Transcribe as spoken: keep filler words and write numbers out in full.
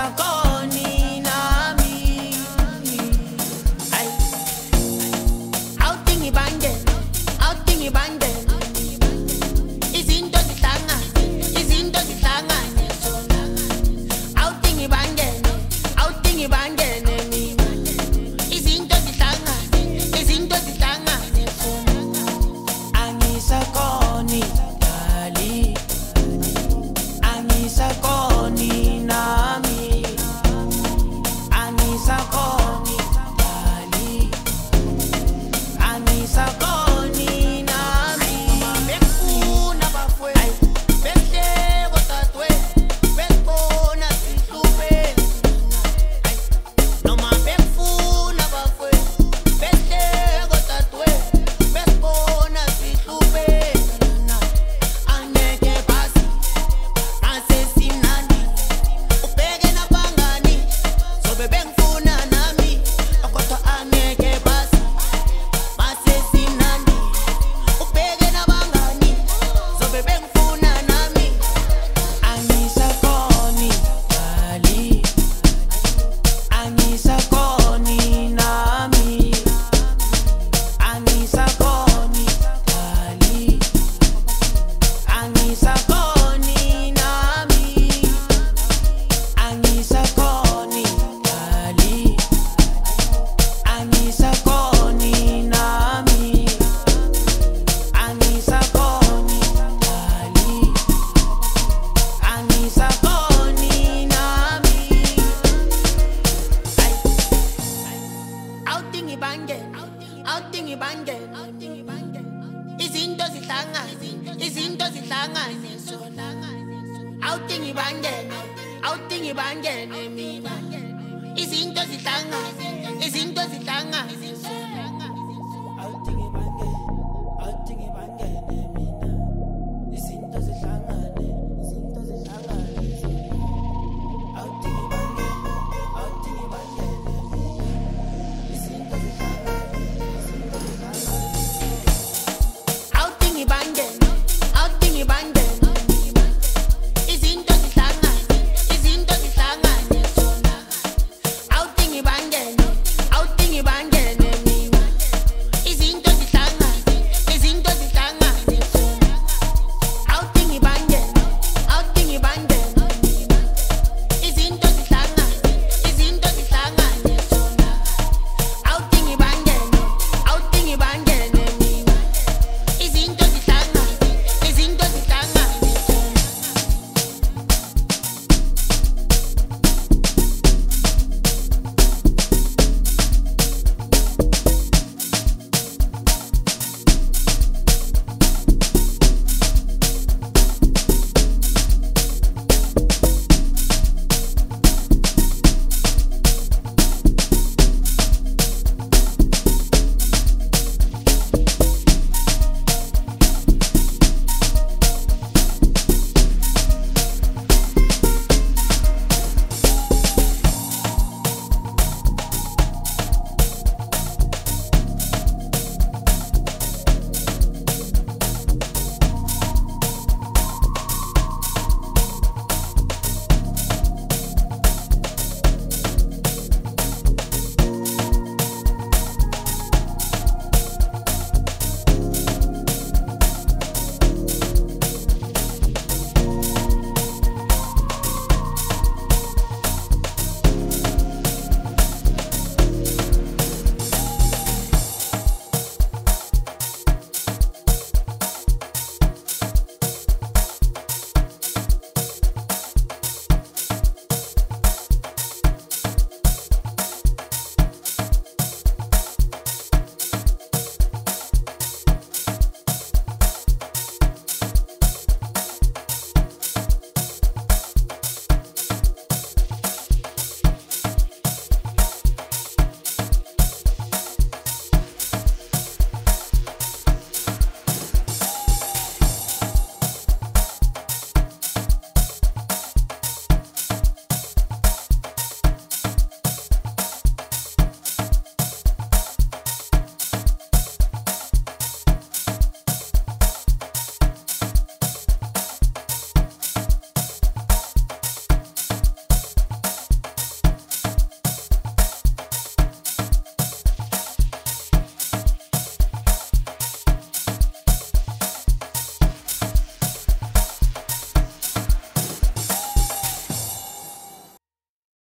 angisakoni nami. Ay, awuthi ngibangene, awuthi ngibangene. Izinto zihlangane, izinto zihlangane zona. Awuthi ngibangene, awuthi ngibangene mina. Izinto zihlangane, izinto zihlangane zona. Angisakoni dali, angisakoni nami, angisakoni dali, angisakoni nami. Bekufuna bafowethu, behleko dadewethu, besibona sihlupheka. Noma bekufuna bafowethu, behleko dadewethu, besibona sihlupheka. Angeke basi, asesimnandi, ubheke nabangani, zobe bengifuna nami, kodwa angeke basi, basesimnandi, ubheke nabangani, zobe bengifuna nami. Angisakoni dali, angisakoni nami, angisakoni dali, angisakoni nami, angisakoni dali, angisakoni nami, angisakoni dali, angisakoni nami. Ay, awuthi ngibangene, awuthi ngibangene. Izinto zihlangane, izinto zihlangane zona. Awuthi ngibangene, awuthi ngibangene mina. Izinto zihlangane, izinto zihlangane zona. Awuthi ngibangene, awuthi ngibangene mina. Izinto zihlangane.